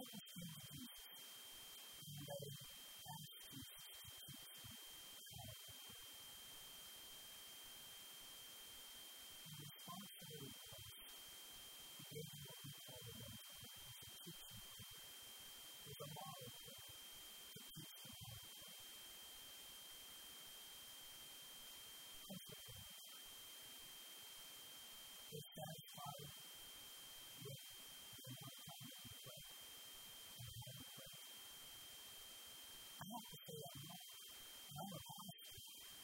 disciples came to Jesus, and they asked Jesus to teach them how to pray. In response to their request, he gave them what we call the Lord's Prayer, which is a teaching prayer. It's a model prayer to teach them how to pray. Consequently, they're satisfied with the amount of time that we pray and how we pray. I have to say I'm a pastor.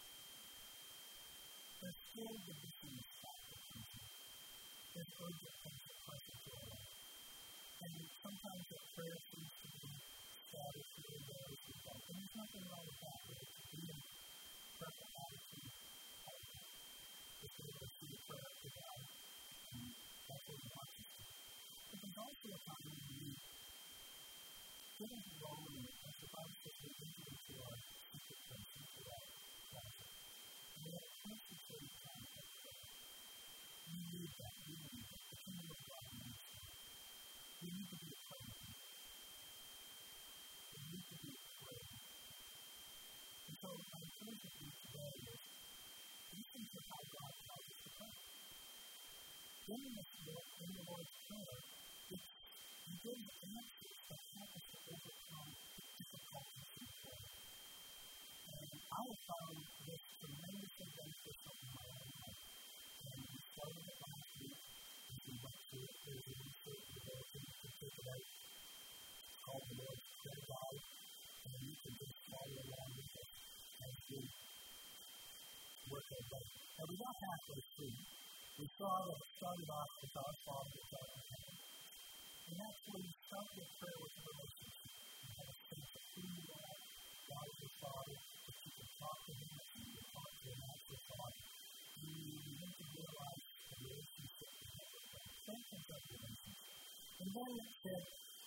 There's still the busyness factor comes in. There's urgent things that press into our life. And sometimes that prayer seems to be scattered here and there as we go. And there's nothing wrong with that. It's to be in prayerful attitude all the time. If we're able to see the prayer of God, and that's what we want to do. But there's also a time when we get into the role in it, as the Bible says, we enter into our secret place, into our closet. And we have a concentrated time of prayer. We need that. We need that. The kingdom of God needs that. We need to be a prayer. We need to be a prayer. And so my encouragement to you today is listen to how God tells us to pray. In the Lord's Prayer, He gives answers that help us to overcome difficulties in prayer. And I have found this tremendously beneficial in my own life. And we started it last week as we went through it. There's a research developing to take it out. It's called the Lord's Prayer Guide. And you can just follow along with it as we work our way. Now, we got halfway through. We saw that it started off with our Father who art in heaven. And that's where you start your prayer with a relationship. You have a sense of who you are, God is your Father, that you can talk to Him, that you can talk to Him as your Father. You need to realize the relationship you have with God. Strengthens that relationship. And then it said,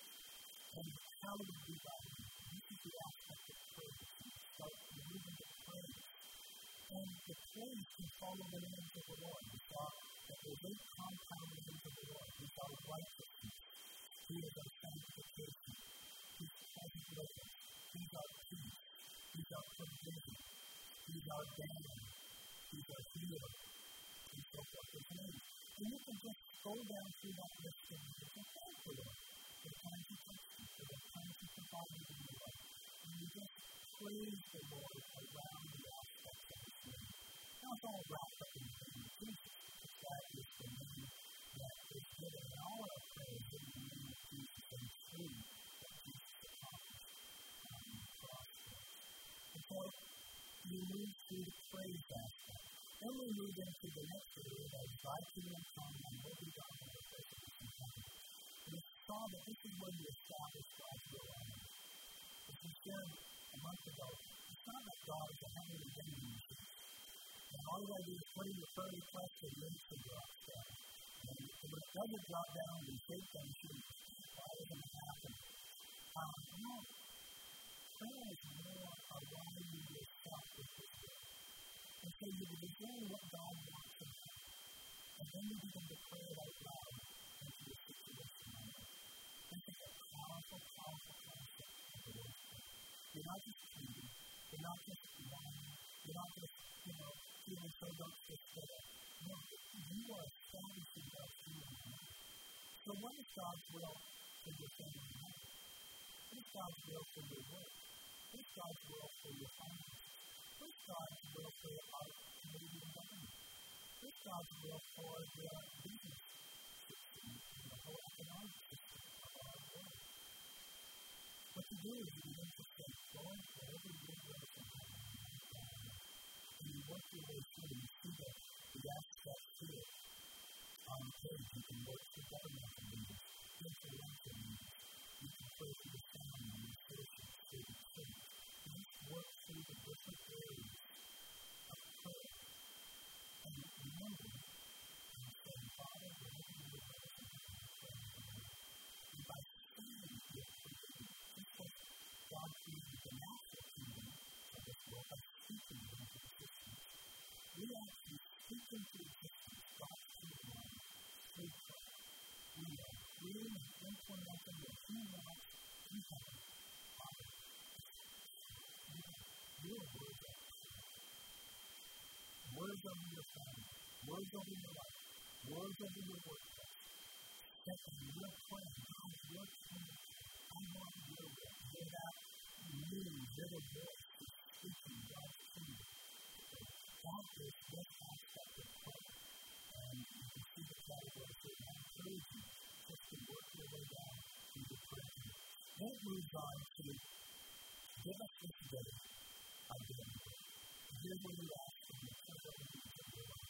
and how do we do that? This is the aspect of prayer that you start moving to praise. And the praise can follow the names of the Lord. We saw that there's 8 compound names of the Lord. We saw righteousness. He is our sanctification. He's present with us. He's our peace. He's our provision. He's our banner. He's our healer. And so forth His name. And you can just go down through that list and you can thank the Lord for the times He touched you, for the times He provided in your life. And you just praise the Lord around the aspects of His name. Now it's all wrapped up in the name of Jesus. That is the name that is given in all our prayers in the name of Jesus and through what Jesus accomplished on the cross for us. And so you move through the praise aspect. Then we move into the next area that is thy kingdom come and will be done on earth as it is in heaven. We saw that this is where you establish God's will on earth. As we shared a month ago, it's not that God is a heavenly vending machine. And all you got to do is put in your prayer request and the answer drops down. And when it doesn't drop down, we take them to why doesn't it happen? No. Prayer is more aligning yourself with His will. And so you begin what God wants to do. And then you begin to pray it out loud into your situation. This is a powerful, powerful concept of the Lord's Prayer. You're not just pleading. You're not just whining. You're not just, feeling so don't sit there. No, you are establishing God's will in your life. So what is God's will for your family life? What is God's will for your work? What is God's will for your finances? What is God's will for our Canadian government? What is God's will for the business system and the whole economic system of our world? What you do is you begin to say, Lord, whatever your will is in heaven, and you work your way through and you see the aspects to it on the page. You can work for governmental leaders, influential leaders. You can pray for your family and your churches, through the church. You just work through the different areas of prayer. And remember, and saying, Father, whatever your will is in heaven, I pray in your name. And by saying your prayer, just like God created the natural kingdom of this world by speaking it into existence, we actually speak into existence God's kingdom through prayer. We are creating and implementing what He wants words over your family, words over your life, words over your workplace. That you're praying, God, you're praying. I want your will. Hear that new little voice is speaking God's kingdom. That is this aspect of prayer. And you can see the categories that I encourage you just to work your way down through the prayer. Then it moves on to give us this day our daily bread. Here's what we ask from the prayer of the Lord.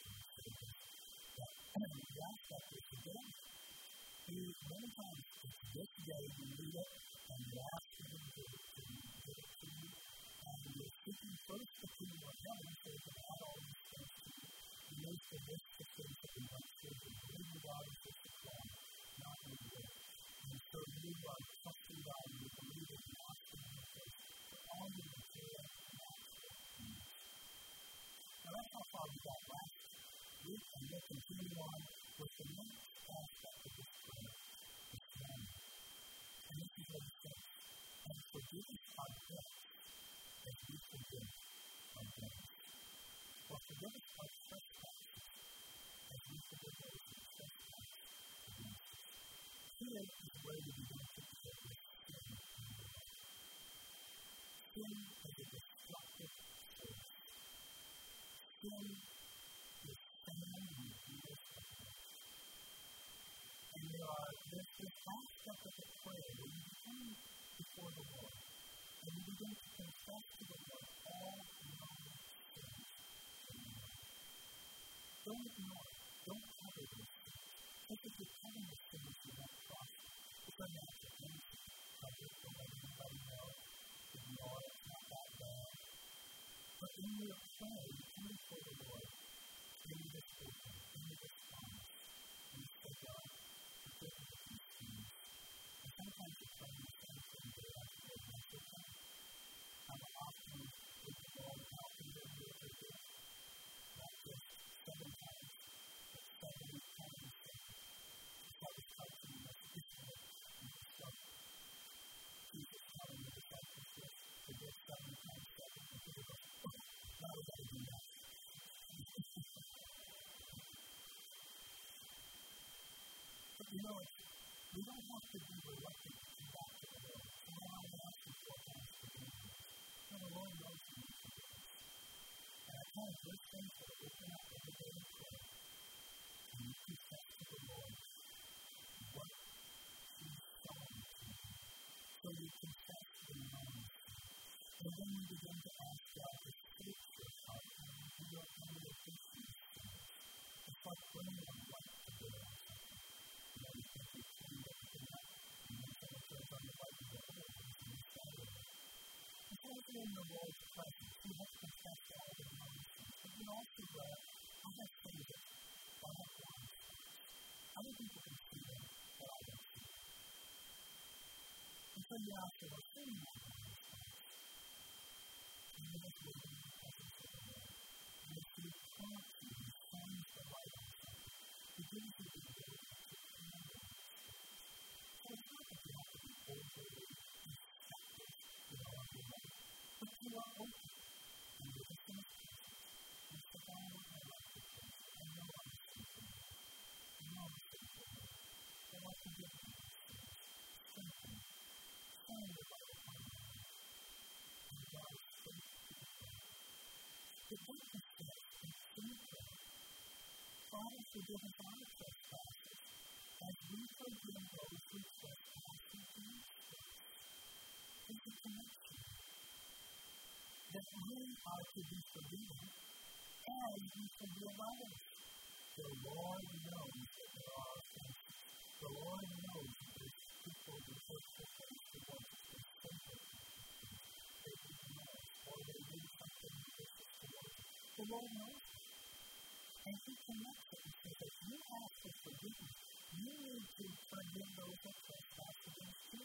We ask that this day, many times it's this day you read it and you ask Him to give it to you. And you're seeking first the kingdom of heaven, so you can add all these things to you. You make the list of things that we want to do. Believe in God is just a call, not in the world. And so you are trusting God and you believe that you ask Him for all your material and natural needs. Now that's how far we got last week, and we'll continue on with the next aspect of this prayer this morning. And this is what it says. And forgive us our debts as we forgive our debtors. Or forgive us our trespasses as we forgive those who trespass against us. Here is where we begin to get this sin in the life. Sin is a destructive force. Sin is sand in the wheels of life. And there's this aspect of the prayer where you come before the Lord and you begin to confess to the Lord all known sins in your life. Don't ignore it. Don't cover those sins. Take it to cover the sins you have crossed. It's a natural thing to cover it. Don't let anybody know. Ignore it. It's not that bad. But in your prayer, you come before the Lord into this open, into this promise. And you say, God, forgive me of these sins. And sometimes you pray the same thing day after day. And that's okay. I'm often with the Lord, how can you do it again? Not just 7 times, but 70 times. That was helping us this way in the struggle. Jesus telling the disciples this, forgive 7 times 7 and forgive us. Now we got to do that. But you know, we don't have to be reluctant to come back to the Lord. So I want to ask you 4 times to do this. So the Lord knows you need to do this. And I kind of wish things that open up every day in prayer. And you confess to the Lord what He's showing to you. So you confess the known sin. And then you begin to ask God to search your heart and reveal any of these sins. It's like bringing a light to bear on something. You know, you think you've cleaned everything up, and then someone turns on the light and you go, oh, there's no sound of it. It's like in the Lord's presence. You have confessed all the known sins. But you also go, I have sins that I have blind spots. Other people can see them, but I don't see them. And so you ask them, what's in my blind spots? And you just live in the presence of the Lord. And if you come to Him, He shines the light on something. He gives you the ability to handle it. So it's not that you have to be overly effective, on your life. But you are open. And you're just in His presence. And so I want my life to change. I know I'm a sinful man. I know I'm a sinful man. I want to give you these things. Strengthen me. Shine the light upon my life. And God is faithful to the prayer. The witness says, in prayer, Father, forgive us our trespasses, as we forgive those who trespass against us. There's a connection. That we are to be forgiven as we forgive others. The Lord knows that there are offenses. The Lord knows that there's people who hurt the face who want to say something. They didn't know, or they did something vicious towards us. The Lord knows that. And He connects it and says, if you ask for forgiveness, you need to forgive those that trespass against you.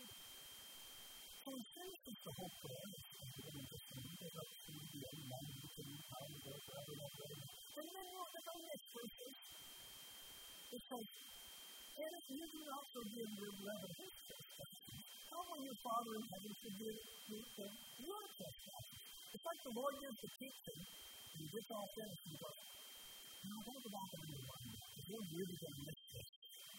So in fact, it's the whole prayer. It's just a little bit up to the other man who can how to go forever and ever. And then look at the next verses. It says, and if you do not forgive your brother his trespasses, how will your Father in heaven forgive you your trespasses? It's like the Lord gives the teaching, and you get off there and you go, Now, I want to go back and rewind that, because we're really going to miss this.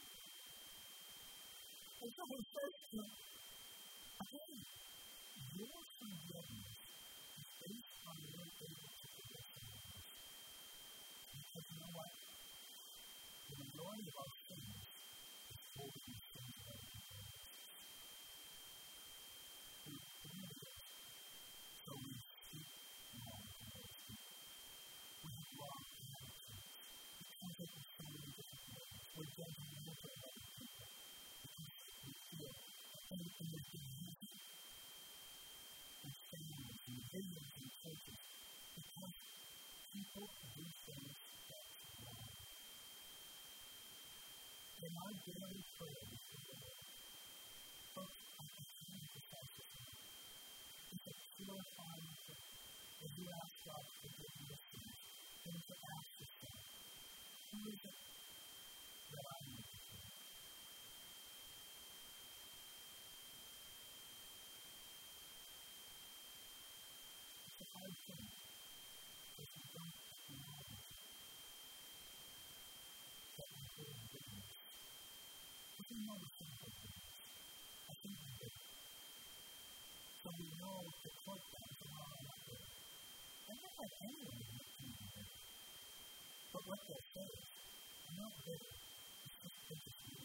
And so when first, again, your forgiveness is based on your able to forgive someone else. Because you know what? The majority of our sins is holding the sins of other people. We forgive it, so we speak wrong to those people. We have wrong attitudes. We come up with so many different ways. We're judgmental of other people because we feel anything is being used in families and videos and churches because people do things that's wrong. In our daily prayer before the Lord, folks, I continue to practice it. It's a purifying prayer. As you ask God to forgive your sins, and to ask yourself, who is it that I need to forgive? It's a hard thing, if you don't acknowledge that you're doing goodness. If you know the things of goodness, I think we do. So we know to put that tomorrow not there. And not like anyone is making you bitter. But what they'll say is, I'm not bitter. It's just interesting.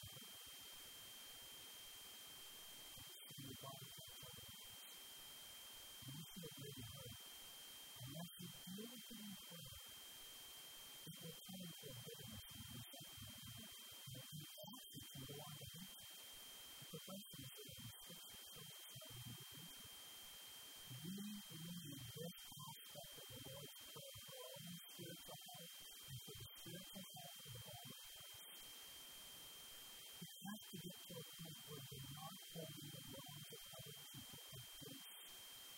So your body can't tell you. And you feel really hurt. Unless you feel it in your prayer, it will turn to a bitterness and resentment. And if you ask it, you go on to hate it. But the question is that in Scripture, it's not an indication. We need this aspect of the Lord's Prayer for our own spiritual health and for the spiritual health of the body of Christ. We have to get to a point where we're not holding the wrongs of other people against us.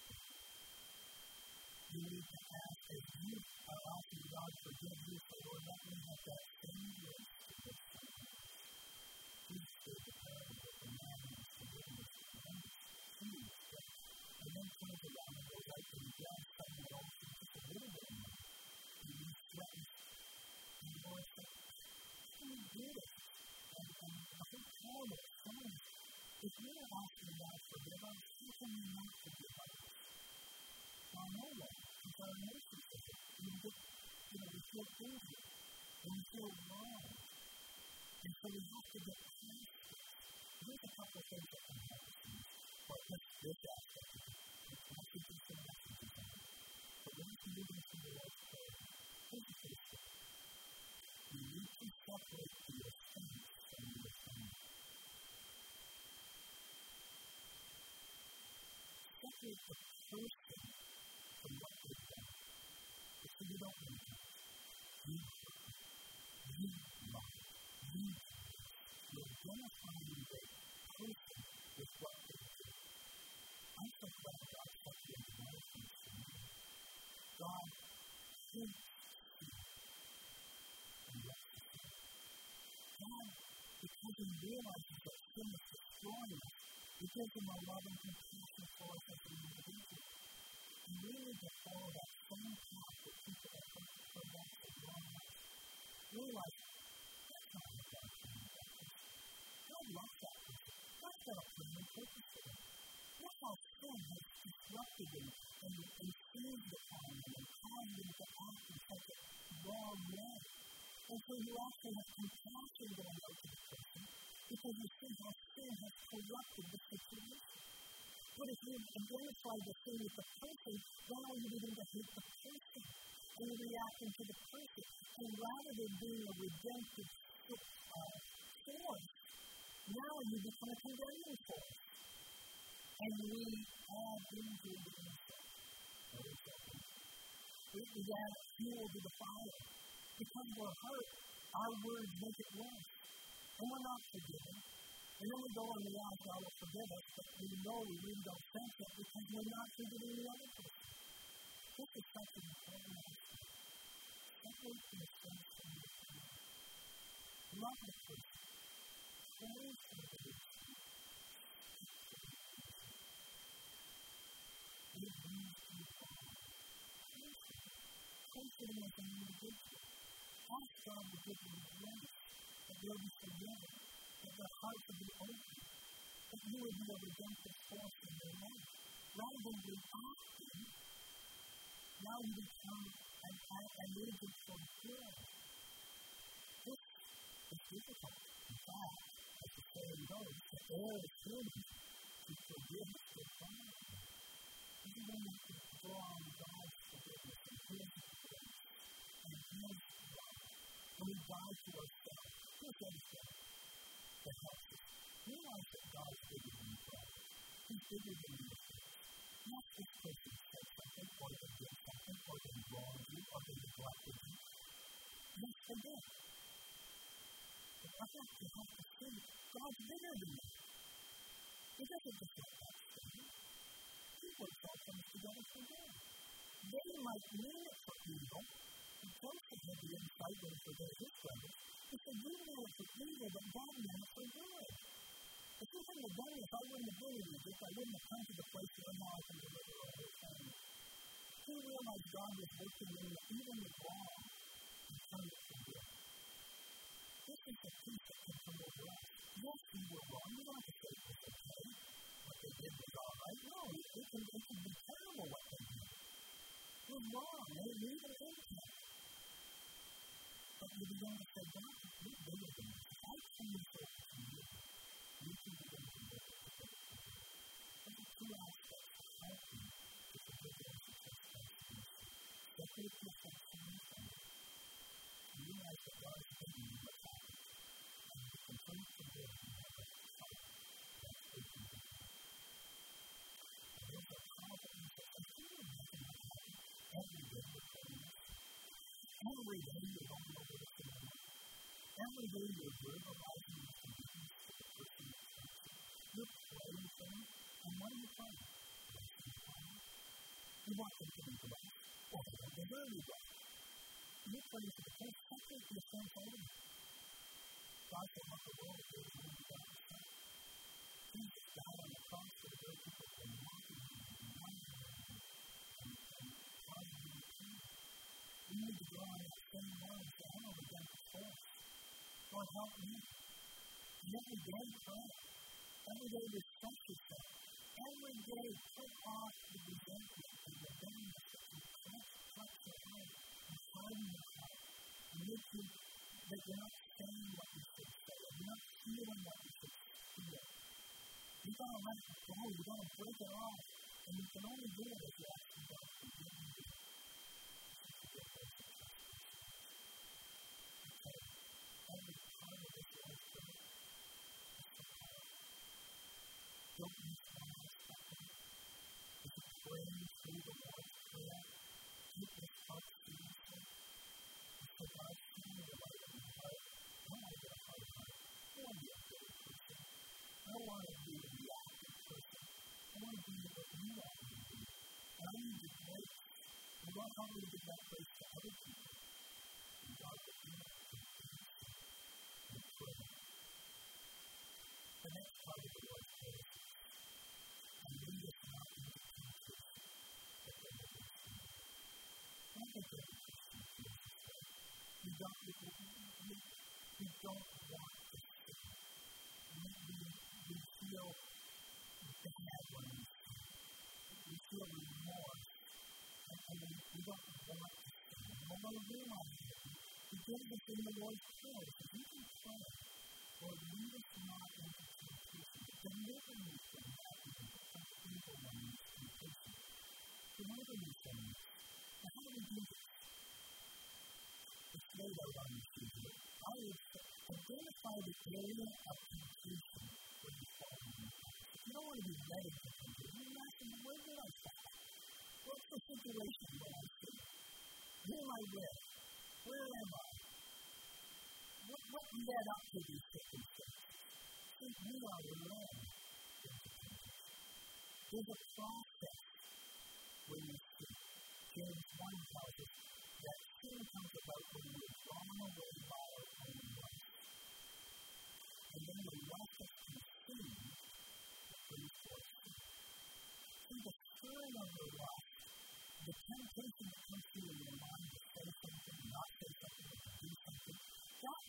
You need to ask, as you are asking God to forgive you, so Lord, let me have that same grace to forgive someone else. Please say the parable of the man who was forgiveness and huge grace. And then turns around and goes out and grabs someone else and just a little bit of money. And he threatens. And the Lord said, how do you do this? And the whole time of time, if you're asking God to forgive us, how can you not forgive others? Well, no way, because our emotions are there. We feel angry, and we feel wrong. And so we have to get past this. There's a couple of things that can help us in this. But this aspect of it, it's messages and messages on it. But when you move into the Lord's Prayer, here's the first thing. You need to separate the offense from the offender. Separate the person from what they've done. So you don't need to. You love. You're identifying the person with what they do. I'm so glad God separated my offense from me. God hates sin and loves sin. God, because He realizes that sin is destroying us, He gives Him a love and compassion for us as an individual. And we need to follow that same path that people that hurt from us and wrong us. Realize that's not what God planned about us. God loves that person. God's got a plan and purpose for them. Look how sin has disrupted them and seized upon them and caused them to act in such a wrong way. And so you actually have compassion going out to the person because you see how sin has corrupted the situation. But if you identify the sin with the person, now you begin to hate the person and you react to the person. And rather than being a redemptive force, now you become a condemning force. And we add injury to ourselves. We add fuel to the fire. Because we're hurt, our words make it worse. And we're not forgiven. And then we go and we ask God to forgive us, but we know we really don't sense it because we're not forgiving the other person. This is such an important aspect. Separate the offense from the offender. Love the person. Pray for the person. Give these people. Pray for them as an individual. Ask God to give you grace, that they'll be forgiven, that their hearts will be open, that you will be a redemptive force in their life. Rather than reacting, now you become an agent for good. This is difficult. In fact, as the saying goes, the air is human to forgive their crime. Even when you draw on God's forgiveness and His grace and His love, when we die to ourselves, here's everything that helps us. Realize that God is bigger than you are. He's bigger than you are. Not this person said something, or they did something, or they wronged you, or they neglected you. Just forget. But I think you have to see God's bigger than you. It doesn't just let that stand. He works all things together for good. They might mean it for evil, and Joseph had the insight when he forgave his brothers. He said, you meant it for evil, but God meant it for good. If you hadn't have done this, I wouldn't have been with this. I wouldn't have come to the place where now I can deliver all this family. He realized God was working in even the wrong and turned it for good. This is the peace that can come over us. Yes, we were wrong. We don't have to say it was okay. What they did was all right. No, it can be terrible what they did. It was wrong. They didn't even impact. But we began to say, God, we're bigger than this. I turn this over to you. You can begin to live with it. There are two aspects of helping to forgive those who trespass against you. Separate yourself from your family. You realize that God is giving you what's happened. And you continue to live in that heart. That's open to you. And there's a powerful insight. And you know nothing that happens. Every day you're praying this. Every day you're going over the thing. Every day you're verbalizing your forgiveness to the person who hurts you. You're praying for them. And what are you praying? You want them to be blessed. Or they don't deserve you blessed. You're praying for the person. Separate yourself over them. God so loved the world that there was only God the Son. Jesus died on the cross for the very people who were mocking him and denying him and causing him to pain. We need to go on that same line and say, I'm a redemptive force. Lord, help me. And every day pray. Every day respect yourself. Every day put off the resentment and the bitterness that can clutch your heart and harden your heart and make you that you're not saying what you should say, or you're not feeling what you should feel. You've got to let it go. You've got to break it off. And you can only do it if you actually God to forgive you. Every part of this life is so powerful. Don't miss one last second. If you pray through the Lord's Prayer, keep this heart seriously. So God, show me the light of my heart. I don't want to get a hard heart. I don't want to be a bitter person. I don't want to be a reactive person. I want to be what you want me to be. And I need your grace. And God, help me to give that grace to other people. And God, that you have to and pray. The next part of the Lord's Prayer is, and lead us not into temptation, but deliver us from evil. Not that there is we don't want to sin. We feel bad when we sin. We feel remorse. And we don't want to sin. We don't want to realize it. He gives us in the Lord's Prayer. So you can pray, Lord, lead us not into temptation. Deliver me from that and from evil when we temptation. Deliver me from this. Now, how do we do this? It's laid out on the sheet. I would identify the area of temptation where you fall in the past. If you don't want to be led into temptation, you're asking, where did I fall? What's the situation that I see? Who am I with? Where am I? What led up to these circumstances? See, we are led into temptation. There's a process when you see. James 1 tells us that sin comes about when we are drawn away by our own lust. And then the lust is consumed that brings forth sin. See, the stirring of the lust, the temptation that comes to you in your mind to say something, not say something, to do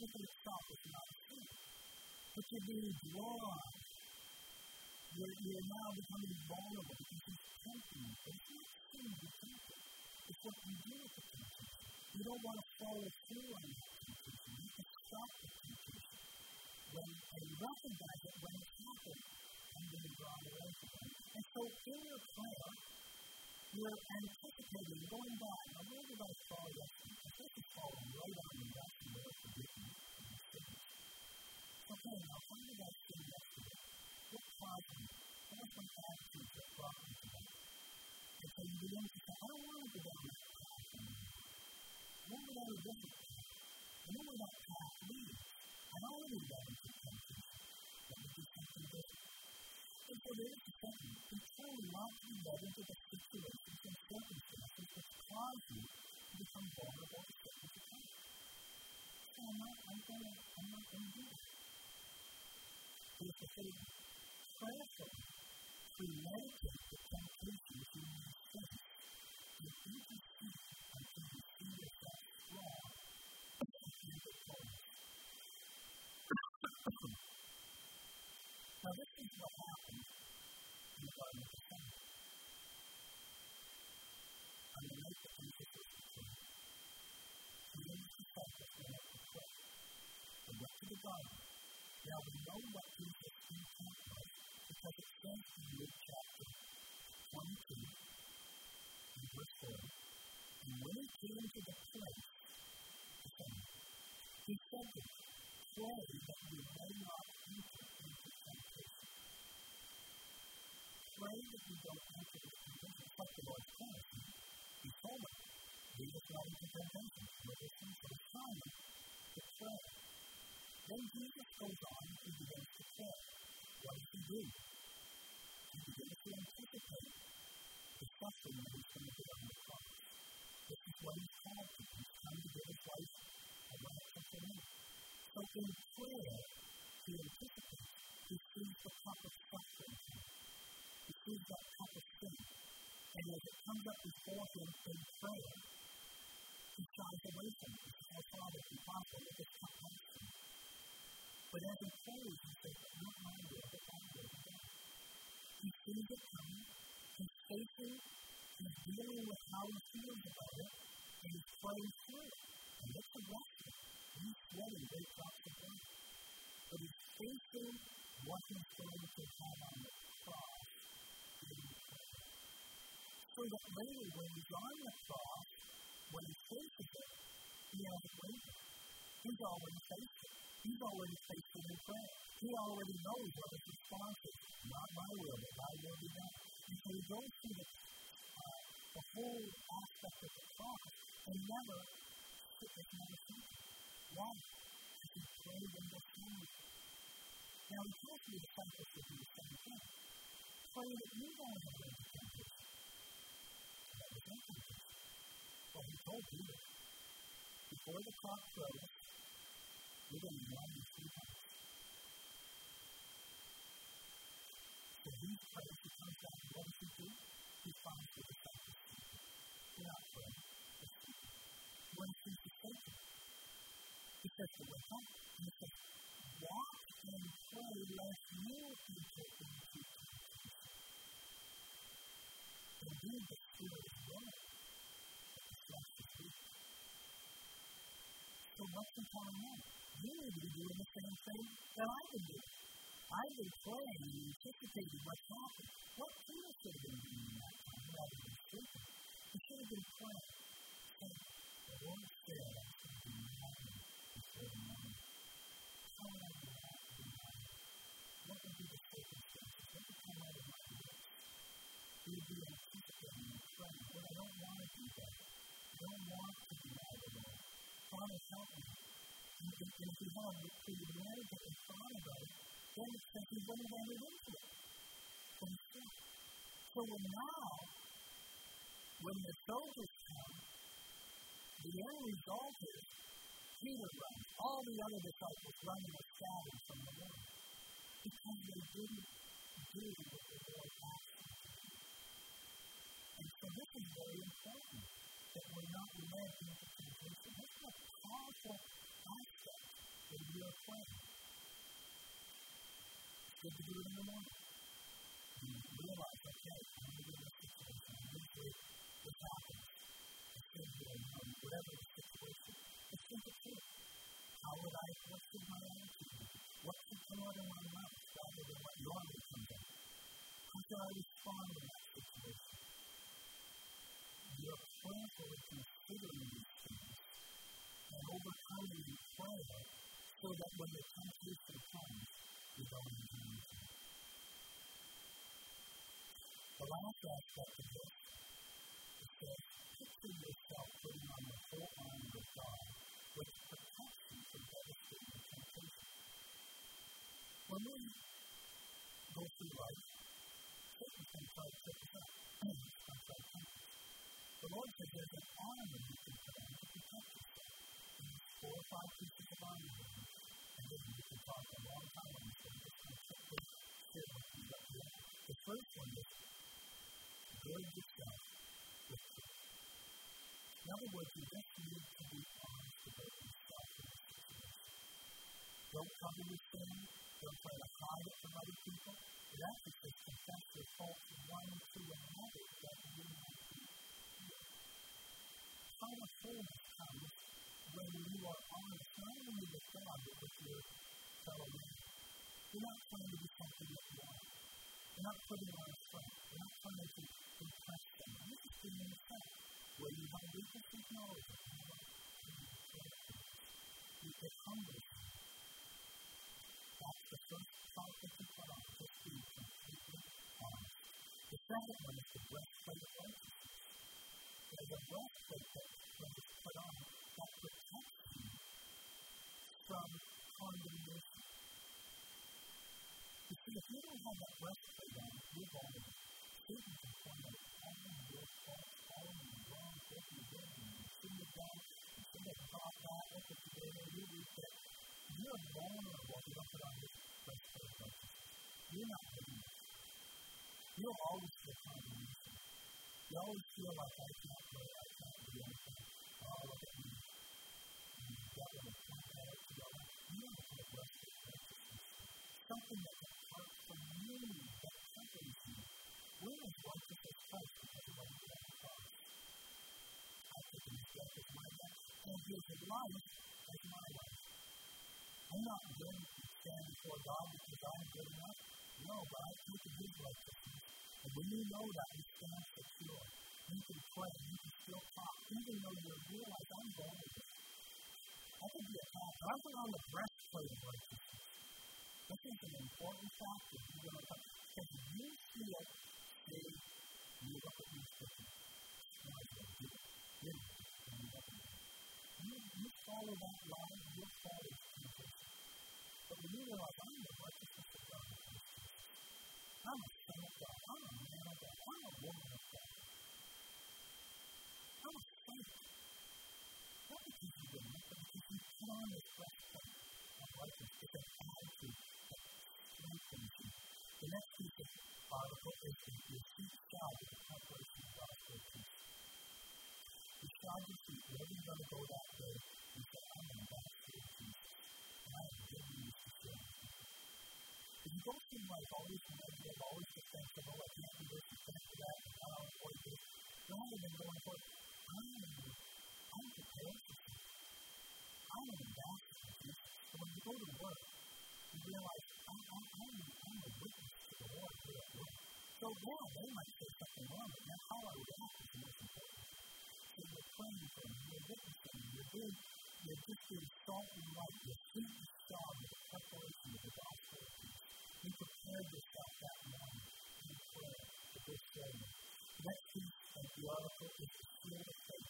particular stuff is not a sin. But you're being drawn. You're now becoming vulnerable because he's tempting you. But it's not sin to be tempted. It's what you do with the temptation. You don't want to follow through on that temptation. You can stop the temptation. And recognize it when it's happening. I'm being drawn away from it. And so in your prayer, you're anticipating, going back. Now, where did I fall yesterday? I think it's falling right on the lesson there for forgiveness of the sins. Okay, now, how did I sin yesterday? What caused me? What was my attitude that brought me to that? And so you begin to say, I don't want to go down that path anymore. I want to go down a different path. I know where that path leads. I already led into temptation. Let me do something different. And so there is the second. You truly want to be led into the situations and circumstances which cause you to become vulnerable to sickness and pain. So I'm not going to do that. Here's the thing. Prayerfully, premeditate the temptations you may face, and intercede until you see yourself strong and victorious. Now, this is what happened in the Garden of Gethsemane. On the night that Jesus was betrayed, he and his disciples went up to pray. They went to the garden. Now, we know what Jesus' intent was because it says in Luke chapter 22, in verse 4, and when he came to the place, he said to them, pray that you may not enter into temptation. Pray that you don't enter into temptation. It's like the Lord's Prayer. He told them, lead us not into temptation. But this is the time to pray. Then Jesus goes on and begins to pray. What does he do? He begins to anticipate the suffering that he's going to get on the cross. This is what he's called to. He's come to give his life a ransom for me. So in prayer, he anticipates, he sees the cup of suffering. He sees that cup of sin. And as it comes up before him in prayer, he shies away from it. He says, oh, Father, if possible, let this cup pass from me. But as he prays, he says, not my will, but thy will be done. He sees it coming. He's facing, he's dealing with how he feels about it, and he's praying through it. And it's a blessing. He's sweating great drops of blood. But he's facing what he's going to have on the cross in prayer. So that later, when he's on the cross, when he faces it, he hasn't wavered. He's already faced it. He's already faced it in prayer. He already knows what his response is. Not my will, but thy will be done. And so he goes through the whole aspect of the cross and never seen. Why? Because he prayed in the Spirit. Now, he tells the disciples to do the same thing. Pray that you don't have any temptation. That was no temptation. Well, he told Peter, before the cock crows, you're going to be lying 3 times. So he prays, he comes down, and what does he do? He finds the disciples sleeping. You're not praying, they're sleeping. When he sees the Satan, he says to wake up, and he says, watch and pray lest you enter into temptation. Indeed, the spirit is willing, but the flesh is weak. So what's he telling them? You need to be doing the same thing that I've been doing. I've been praying and anticipating what's happening. What Peter should have been doing in that time rather than sleeping? He should have been praying. Saying, the Lord said I should be maddened before the morning. How would I do that? What would be the circumstances? What would come out of my lips? He would be anticipating and praying. But I don't want to do that. I don't want to be mad at all. Father, help me. And if you have premeditated and thought about it, then it's that you wouldn't have entered into it. So when the soldiers come, the end result is Peter runs. All the other disciples run and are scattered from the Lord. Because they didn't do what the Lord asked them to do. And so this is very important, that we're not led into temptation. This is a powerful aspect good to do it in the morning. You realize, okay, I'm going to be in this situation. Usually, this happens. I should do it, whatever the situation. Just think it through. What should my attitude be? What should come out of my mouth rather than what normally comes out? How should I respond in that situation? You're prayerfully considering these things and overcoming in prayer so that when the temptation comes, you don't have anything. The last aspect of this is that picture yourself putting on the full armor of God, which protects you from devastating temptation. When we go through life, Satan can try to trip us up. The Lord says there's an armor you can put on to protect yourself. And there's 4 or 5 pieces of armor in it. And then you can talk a long time on this one. Just going to quickly share with you what we have. The first one is gird yourself with truth. In other words, you just need to be honest about yourself in this situation. Don't cover your sin. Don't try to hide it from other people. It actually says confess your faults one to another that you might be healed. How much wholeness comes when you are honest, not only with God, but with your fellow man. You're not trying to be something that you are. You're not putting on a front. You're not trying to impress them. You're just being yourself. Where you have weakness, acknowledge it. You get humble. That's the first part that you put on, just being completely honest. The second one is the breastplate of righteousness. There's a breastplate that is put on that protects you from condemnation. You see, if you don't have that breastplate on, you're vulnerable. Satan can point out all of your faults, all of your wrongs, what you're doing, you shouldn't have done, you shouldn't have thought that, look at today, you read that. You're vulnerable if you don't put on this breastplate of righteousness. You're not doing it. You'll always feel condemnation. You always feel like I can't pray, I can't do anything. Oh, look at me. And the devil will point that out to you. You don't put a breastplate of righteousness. Something that's apart from you, that accompanies you. We're as righteous as Christ because of what he did on the cross. I took his death as my death, and his life as my life. I'm not going to stand before God because I'm good enough. No, but I take his righteousness. And when you know that, you stand secure. You can pray, you can still talk, even though you realize I'm vulnerable. I could be attacked. I'm put on the breastplate of righteousness. This is an important factor. Because you feel saved, you look at these things. Now I say, you follow that line, you'll follow Jesus. But when you realize I'm the righteousness of God, I'm a son of God, I'm a man of God, I'm a woman of God. I'm a saint. Not because you did it, but because you put on this breastplate of righteousness. It's an attitude that strengthens you. The next piece of article is your feet shod with the preparation of gospel of peace. You shod your feet, wherever you're going to go that day, you say, I'm an ambassador of Jesus. And I have good news to share with you. If you go through life always negative, always defensive, oh, I can't do this, I can't do that, I don't avoid this, rather than going for it, I'm prepared for you. I'm an ambassador of Jesus. So when you go to work, you realize, I'm a witness to the Lord here at work. So, yeah, they might say something wrong, but now how I react is the most important. So you're praying for them, you're witnessing them, you're just being salt and light, your feet is shod with the preparation of the gospel of peace. You prepared yourself that morning in prayer for this day. The next piece of the article is the shield of faith.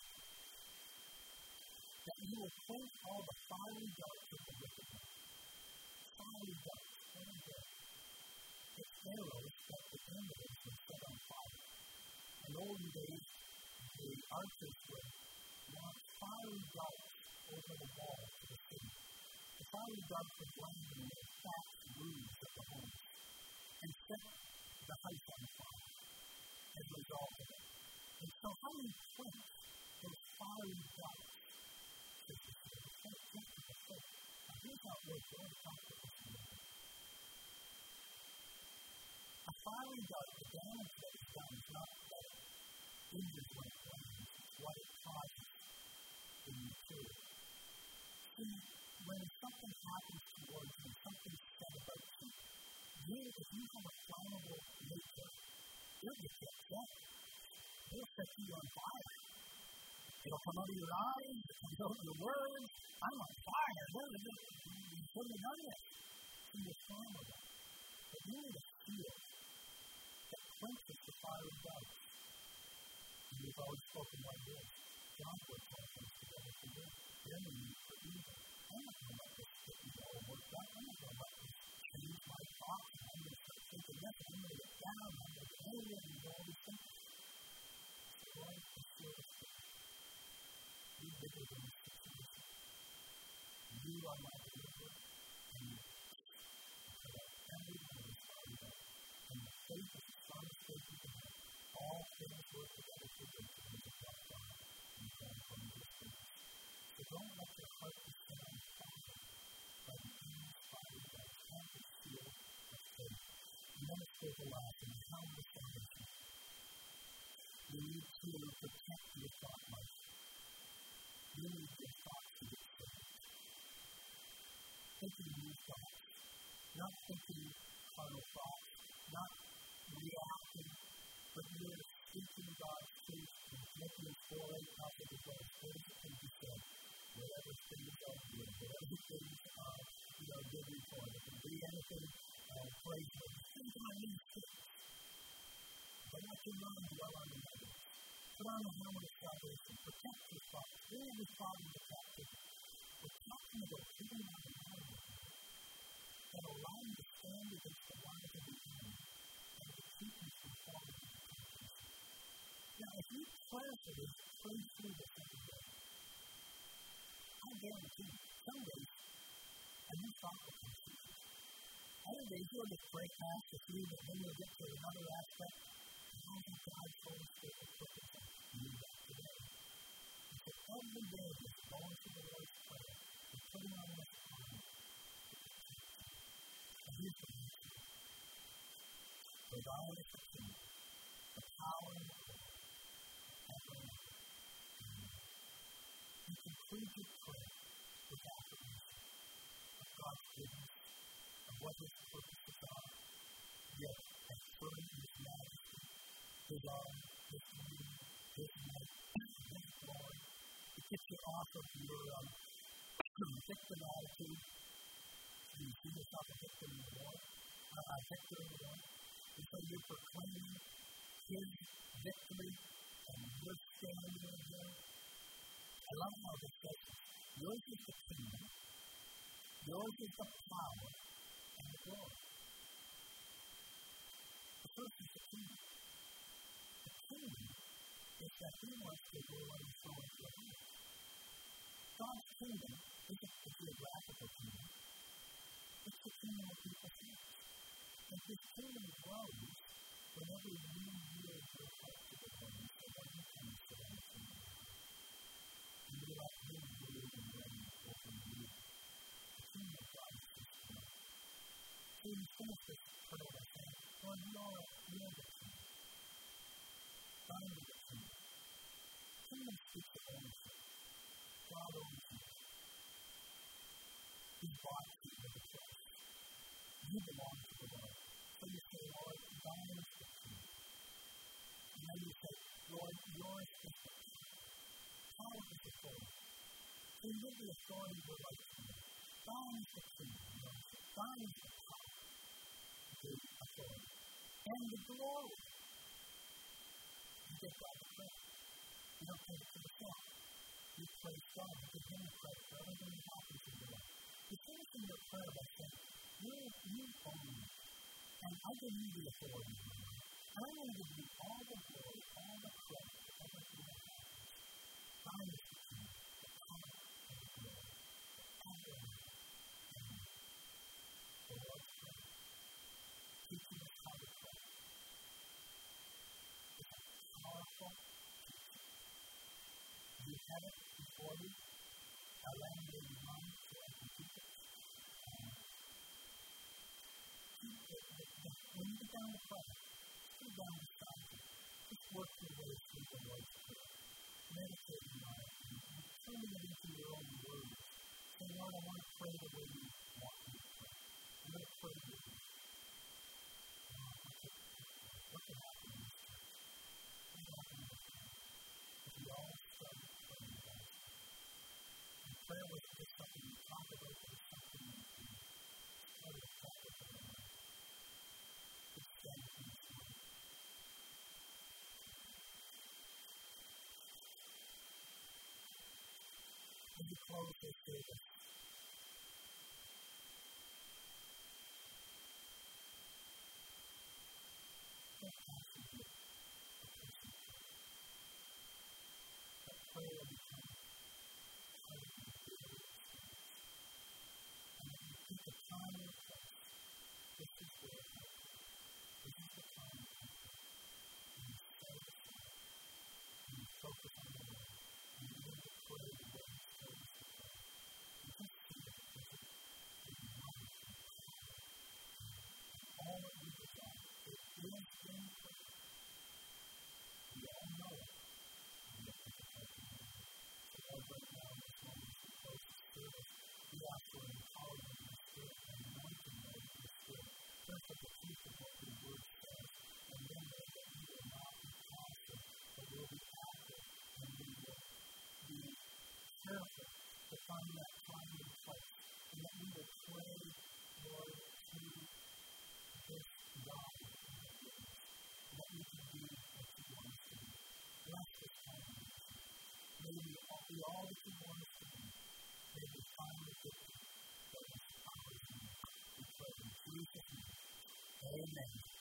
That you will quench all the fiery darts of the wicked one. Fiery darts, very good. The arrows that the enemies were set on fire. In olden days, the archers would launch fiery darts over the wall to the city. The fiery darts would land in the thatched roofs of the homes and set the house on fire as a result of it. And so how do you quench those fiery darts? Now here's how it works. I want to talk about this a little bit. fiery dart, the damage that is done is not that it injures when it lands, it's what it causes in the material. See, when something happens towards you, something said about you, if you have a flammable nature, you'll get upset. It'll set you on fire. It'll come out of your eyes, it'll come out of your words. I'm on fire. You shouldn't have done this. And you're flammable. But you need a shield that quenches the fiery darts. And we've always spoken like this. God works all things together for good. The enemy for evil. I'm not going to let this get me all worked up. I'm not going to let this change my thoughts. I'm going to start thinking this. I'm going to get down. I'm going to get angry. I'm going to do all these things. So life is serious. Be bigger than this situation. You are my deliverer. And every one of us are together. And the faith is the strongest faith you can have. All things work together for good for those who love God and come from this goodness. So don't let your heart be set on fire by the enemy's fire that can't be sealed of faith. And then it's the last and how we establish it. You need to protect your thought life. You need your thoughts to get saved. Thinking new thoughts. Not thinking carnal thoughts. Not reacting. But you're speaking God's truth in Philippians 4:8 passage of those things that can be said. Whatever things are good, whatever things are good report. It can be anything praiseworthy. Things on these things. But let your mind dwell on the negative. Put on the helmet of salvation. Protect your thoughts. Bring every thought into captivity. We're talking about putting on the helmet that allow you to stand against the lies of the enemy and to keep you from falling into temptation. Now, if you prayerfully pray through this every day, I guarantee you, some days, a new thought will come to you. Other days, you'll just pray past the three, but then you'll get to another aspect. And how can God's Holy Spirit will put this on you that today? And so every day, just going through the Lord's Prayer and putting on this armor. And here's the answer. For thine is the kingdom, the power and the glory, forever and ever. You conclude your prayer with affirmation of God's goodness, of what His purposes are, yet affirm His majesty, His honor, His beauty, His might, His glory. It gets you off of your victim attitude. You see yourself a victim in the Lord, a victor in the Lord. And so you're proclaiming His victory and you're standing in Him. I love how this says, yours is the kingdom, yours is the power, and the glory. The first is the kingdom. The kingdom is that He wants to rule and show us the life. God's kingdom isn't a geographical kingdom. It's the kingdom of people's hearts. And His kingdom grows whenever you yield your heart to the Lord and say, "Lord, you can sit on the kingdom." And you let Him rule and reign over you. The kingdom of God is His kingdom. So you finish this prayer by saying, "Lord, you are the kingdom. God is the kingdom." Kingdom speaks of ownership. God owns you. He bought you with a price. You belong to the Lord. So you say, "Lord, thine is the kingdom." And then you say, "Lord, yours is the kingdom. Power is authority. So you give the authority of your life to me. Thine is the kingdom. Thine is the power. The authority. And the glory." You get God the credit. You don't take it to yourself. You praise God. You give Him the credit for everything that happens in your life. You finish in your prayer by saying, "You own me. And I give you the authority in my life. And I'm going to give you all the glory, all the credit for everything that happens. Thine is the kingdom, the power, and the glory, forever and ever. Amen." The Lord's Prayer, teaching us how to pray. It's a powerful teaching. You have it before you. I land in your mind so I can teach it. When you get down to pray, down beside you. Just work your way through the Lord's Prayer. Meditate on it and turn it into your own words. Say, Lord, I want to pray the way you want me to pray. I'm going to pray with you. What can happen in this church? What can happen in this church? If we all start praying about it. And prayer was just something we talk about, but it's something we do. It's part of the practice of our life. It's done in this way. As you close this service, don't pass it with a person. That prayer becomes part of your daily experience. And when you take the time and the place, this is where it happens. This is the time and the place. And you set it aside. And you focus on the Lord. And you begin to pray the way He told us to pray. You just see it as a life and power. And all that we desire, it is in prayer. We all know it. And yet we can help you know it. So Lord, right now in this moment as we close the service, we ask for an empowerment in the Spirit, an anointing in the Spirit. First of the truth of what your word says, and then Lord, that we will not be passive, but we'll be active, and we will be careful to find that time and place, and that we will pray, Lord, to this God that you have given us, that we can do what you want us to do. Bless this time and this. May we be all that you want us to be. May we find the victory that is ours in you. We pray in Jesus' name. Amen.